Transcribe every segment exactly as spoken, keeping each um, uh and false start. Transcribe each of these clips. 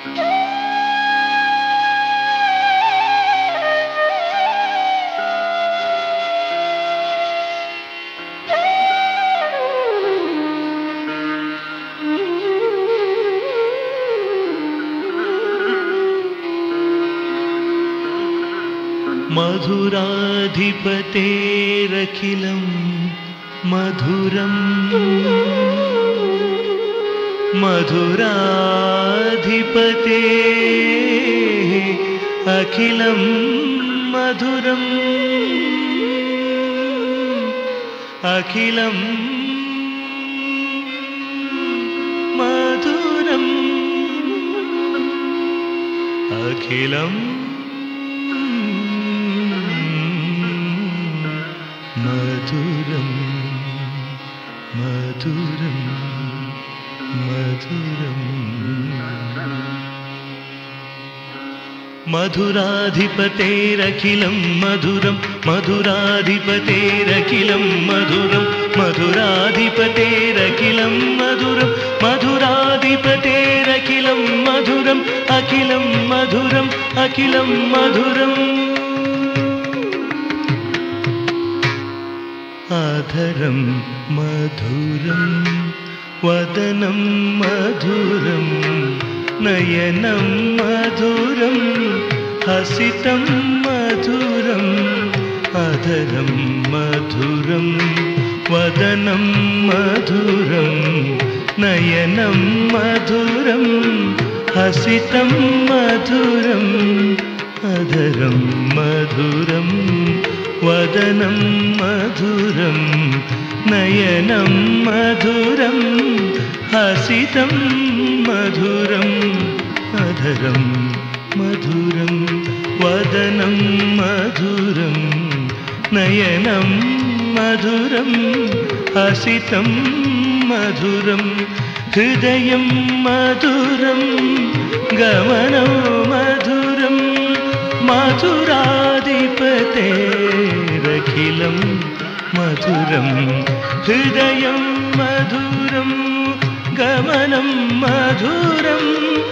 मधुराधिपतेरखिलं मधुरं मधुराधिपते अखिलं मधुरं अखिलं मधुरं अखिलं मधुरं मधुरं मधुरं मधुराधिपतेरखिलं मधुरं मधुराधिपतेरखिलं मधुरं मधुराधिपतेरखिलं मधुरं मधुराधिपतेरखिलं मधुरम् अखिलं मधुरम् अखिलं मधुरम् आधरं मधुरं वदनं मधुरं नयनं मधुरं हसितं मधुरं आधरं मधुरं वदनं मधुरं नयनं मधुरं हसितं मधुरं आधरं मधुरं वदनं मधुरं नयनं मधुरं हसितं मधुरं अधरं मधुरं वदनं मधुरं नयनं मधुरं हसितं मधुरं हृदयं मधुरं गमनं मधुरं मधुराधिपतेरखिलं मधुरं हृदयं मधुरं गमनं मधुरं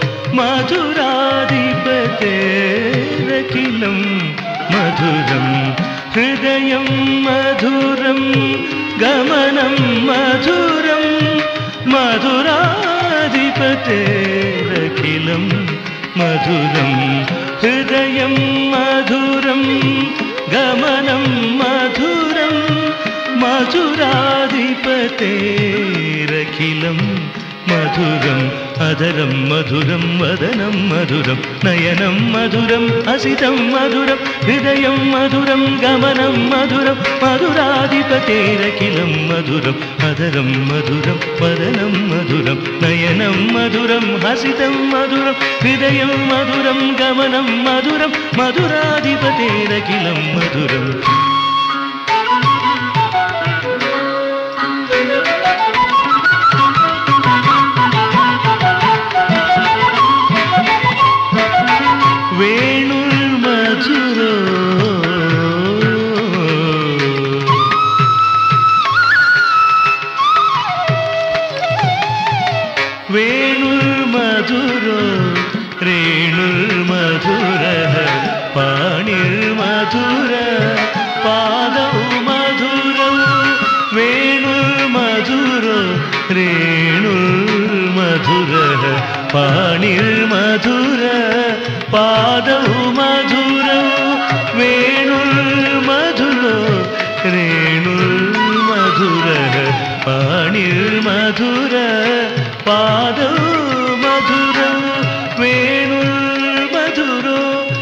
मधुराधिपतेरखिलं मधुरं हृदयं मधुरं गमनं मधुरं मधुराधिपतेरखिलं मधुरं हृदयं मधुरं गमनं मधुरं मधुराधिपतेरखिलं मधुरम् अधरं मधुरं वदनं मधुरं नयनं मधुरं हसितं मधुरं हृदयं मधुरं गमनं मधुरं मधुराधिपतेरखिलं मधुरम् अधरं मधुरं वदनं मधुरं नयनं मधुरं हसितं मधुरं हृदयं मधुरं गमनं मधुरं मधुराधिपतेरखिलं मधुरम् वेणुर्मधुरो वेणुर्मधुरो रेणुर्मधुरः पाणिर्मधुर पादौ मधुरौ वेणुर्मधुरो रेणुर्मधुरः पाणिर्मधुर पादौ मधुरौ वेणुर्मधुरो रेणुर्मधुरः पाणिर्मधुर पादौ मधुरौ वेणुर्मधुरो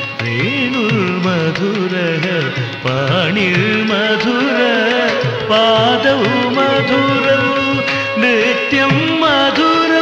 रेणुर्मधुरः पाणिर्मधुर पादौ मधुरौ नृत्यं मधुरौ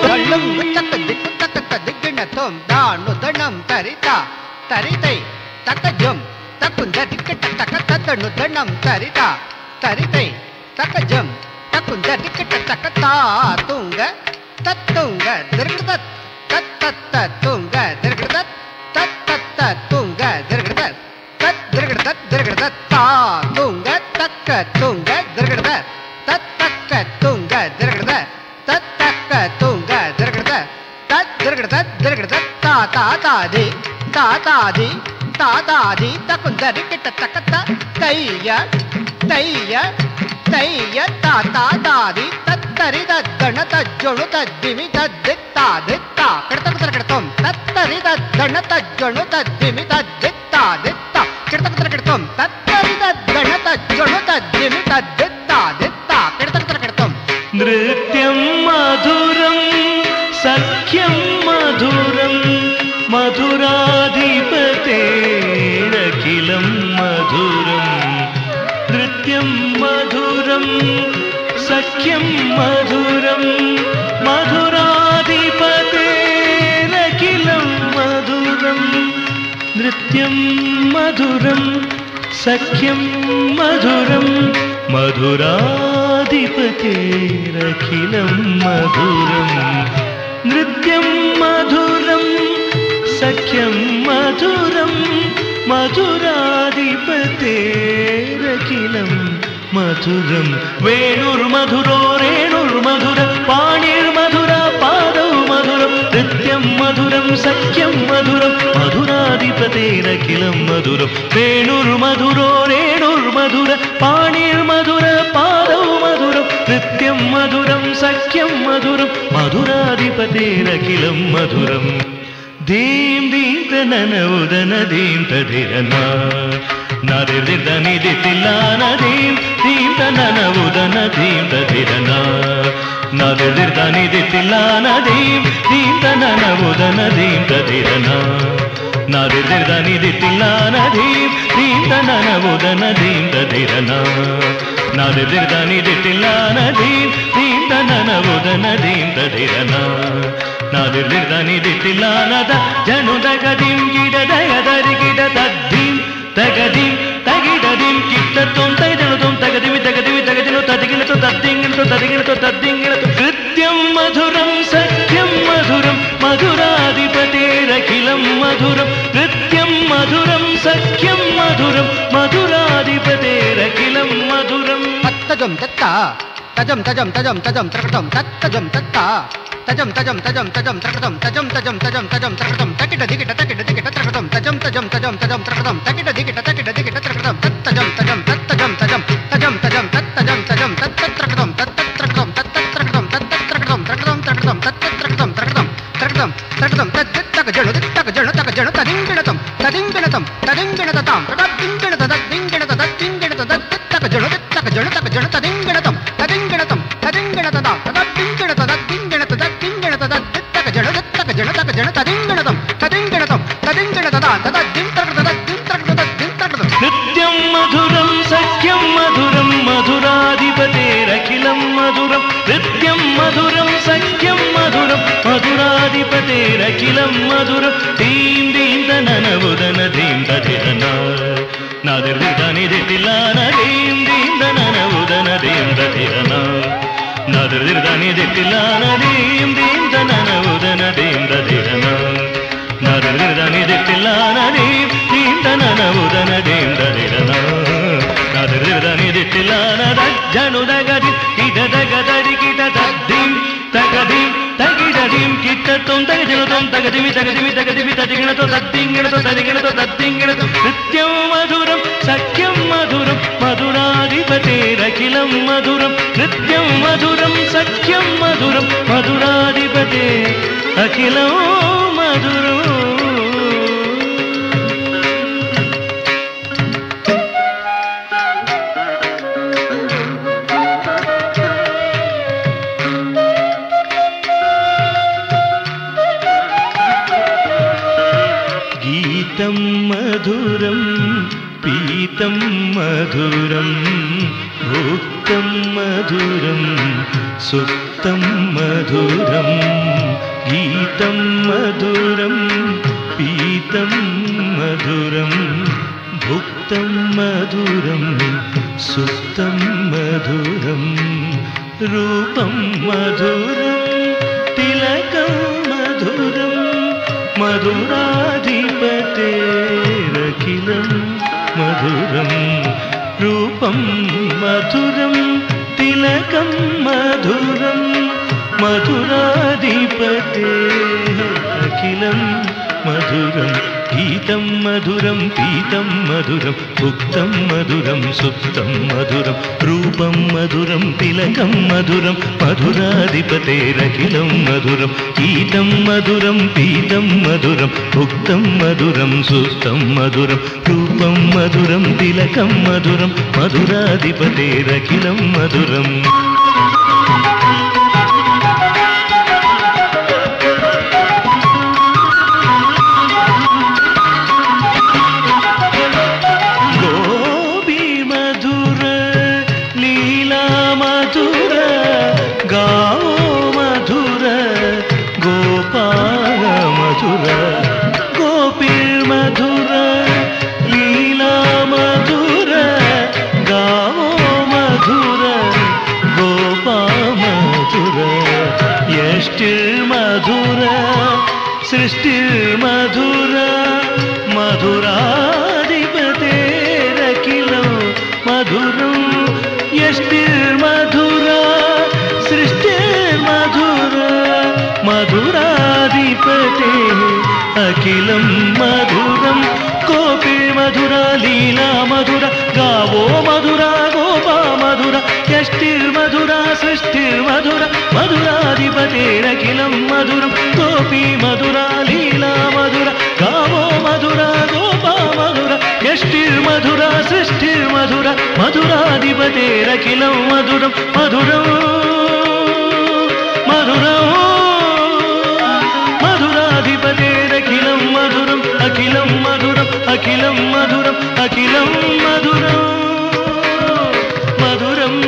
दिग्गणतं दानुदणं तरिता तरितै तकजं तकुंद दिक्कट तक तदनुदणं तरिता तरितै तकजं तकुंद दिक्कट तक तातुंग तत्तुंग दीर्घदत् तत्तत्त तुंग दीर्घदत् तत्तत्त तुंग दीर्घदत् तत् दीर्घदत् दीर्घदत् तातुंग तक्क तुंग दीर्घदत् तत्तक्क तुंग दीर्घदत् तत्तक्क तुंग दीर्घदत् तत् दीर्घदत् దరికిట తా తా తాది తా తాది తా తాది తకు దరికిట తకత తయ్య తయ్య తయ్య తా తా తాది తత్తరి దద్దణ తజ్జొణు తద్దిమి తద్దిత్తా దిత్తా కిడతకు దరికిడతం తత్తరి దద్దణ తజ్జొణు తద్దిమి తద్దిత్తా దిత్తా కిడతకు దరికిడతం తత్తరి దద్దణ తజ్జొణు తద్దిమి తద్దిత్తా దిత్తా కిడతకు దరికిడతం నృత్యం మధురం సఖ్యం మధురం మధురాధిపతేరఖిలం మధురం నృత్యం మధురం సఖ్యం మధురం మధురాధిపతేరఖిలం మధురం నృత్యం మధురం సఖ్యం మధురం మధురాధిపతేరఖిలం మధురం నృత్యం మధురం సఖ్యం మధురం మధురాధిపతేరఖిలం మధురం వేణుర్మధురో రేణుర్మధుర పాణిర్మధుర పాదౌ మధురం నృత్యం మధురం సఖ్యం మధురం మధురాధిపతేరఖిలం మధురం వేణుర్మధురో రేణుర్మధుర పాణిర్మధుర పాదౌ మధురం నృత్యం మధురం సఖ్యం మధురం మధురాధిపతేరఖిలం మధురం ధీం ధీం తనన ఉదన ధీం తధిరన నరిర్దని దితిలాన ధీం ధీం తనన ఉదన ధీం తధిరన నరిర్దని దితిలాన ధీం ధీం తనన ఉదన ధీం తధిరన నరిర్దని దితిలాన ధీం ధీం తనన ఉదన ధీం తధిరన నరిర్దని దితిలాన ధీం ధీం తనన ఉదన ధీం తధిరన నాదిర్దని దితిలానద జను దగదిం గిడ దయదరి గిడ తద్దిం తగదిం తగిడదిం కిట్టతోం తైదనుతోం తగదిమి తగదిమి తగదిను తదిగినతో తద్దింగినతో తదిగినతో తద్దింగినతో నృత్యం మధురం సఖ్యం మధురం మధురాధిపతేరఖిలం మధురం నృత్యం మధురం సఖ్యం మధురం మధురాధిపతేరఖిలం మధురం తత్తజం తత్తా తజం తజం తజం తజం త్రకటం తత్తజం తత్తా తజం తజం తజం తజం త్రకటం తజం తజం తజం తజం త్రకటం తకిట దికిట తకిట దికిట త్రకటం తజం తజం తజం తజం త్రకటం తకిట దికిట తకిట దికిట త్రకటం తత్తజం తజం తత్తజం తజం తజం తజం తత్తజం తజం తత్తత్రకటం తత్తత్రకటం తత్తత్రకటం తత్తత్రకటం త్రకటం త్రకటం తత్తత్రకటం త్రకటం త్రకటం త్రకటం తత్తక జణు తక జణు తక జణు తదింగిణతం తదింగిణతం తదింగిణతతాం తదింగిణత తదింగిణత తదింగిణత తత్తక జణు తక జణు తక జణు తదింగిణతం తదింగిణతం తదింగిణతతాం తదింగిణత తదింగిణత తదింగిణత తత్తక జణు తక జణు తక జణు తదింగిణతం తదింగిణతం తదింగిణతతాం తదింత్రకట తదింత్రకట తదింత్రకట నృత్యం మధురం సఖ్యం మధురం మధురాధిపతేరఖిలం మధురం నృత్యం మధురం సఖ్యం మధురం మధురాధిపతేరఖిలం మధురం ధీం ధీం తనన ఉదన ధీం తధిరన నాదిర్దని దితిలాన ధీం ధీం తనన ఉదన ధీం తధిరన నాదిర్దని దితిలాన ధీం ధీం తనన ఉదన ధీం తధిరన నాదిర్దని దితిలాన ధీం ధీం తనన ఉదన ధీం తధిరన నాదిర్దని దితిలాన జను దగది ఇద దగదరి కిట తద్దిం తగదిం తగిడదిం కిట్టతోం తగజనుతోం తగదిమి తగదిమి తగదిమి తదిగిణతో తద్దింగిణతో తదిగిణతో తద్దింగిణతో నృత్యం మధురం సఖ్యం మధురం మధురాధిపతేరఖిలం మధురం నృత్యం మధురం సఖ్యం మధురం మధురాధిపతే అఖిలం మధురం గీతం మధురం పీతం మధురం భుక్తం మధురం సుప్తం మధురం గీతం మధురం పీతం మధురం భుక్తం మధురం సుప్తం మధురం రూపం మధురం తిలకం మధురం మధురాధిపతేరఖిలం మధురం రూపం మధురం తిలకం మధురం మధురాధిపతేరఖిలం అఖిలం మధురం గీతం మధురం పీతం మధురం భుక్తం మధురం సుప్తం మధురం రూపం మధురం తిలకం మధురం మధురాధిపతేరఖిలం మధురం గీతం మధురం పీతం మధురం భుక్తం మధురం సుప్తం మధురం రూపం మధురం తిలకం మధురం మధురాధిపతేరఖిలం మధురం गोपीर्मधुर लीला मधुर गावो मधुर गोपा मधुर यष्टिर्मधुर सृष्टिर्मधुर मधुराधिपतेरखिलं मधुरं यष्टिर्मधुर सृष्टिर्मधुर मधुराधिपते अखिलं मधुरं गोपी मधुरा लीला मधुरा गावो मधुरा गोपा मधुरा यष्टिर्मधुरा सृष्टिर्मधुरा मधुराधिपतेरखिलं मधुरं गोपी मधुरा लीला मधुरा गावो मधुरा गोपा मधुरा यष्टिर्मधुरा सृष्टिर्मधुरा मधुराधिपतेरखिलं मधुरं मधुरं मधुरं मधुराधिपतेरखिलं मधुरम् अखिलं मधुरम् अखिलं मधुरम् अखिलं मधुरम् मधुरम्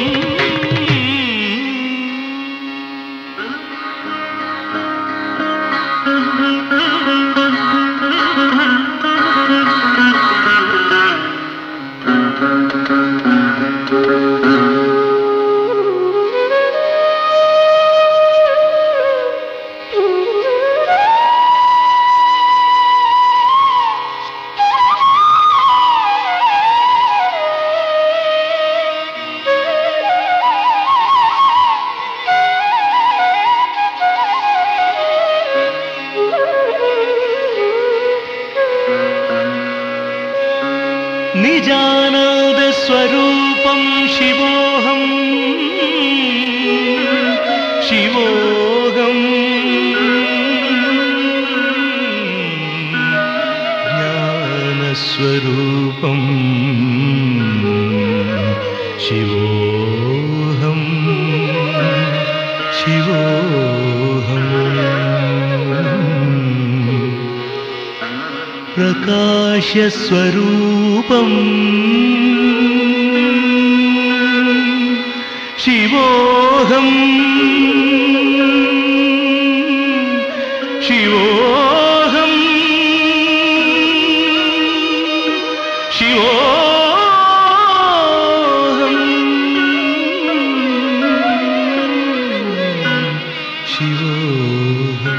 निजानंद स्वरूपं शिवोऽहं शिवोऽहं ज्ञानस्वरूपं शिवोऽहं शिवोऽहं प्रकाशस्वरूपं शिवोऽहं शिवोऽहं शिवोऽहं शिवोऽहं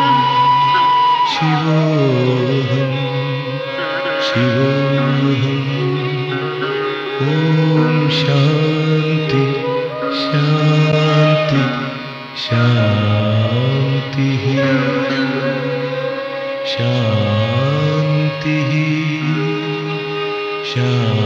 शिवोऽहं शिवोऽहं ॐ शान्ति शान्ति शान्तिः शान्तिः शान्तिः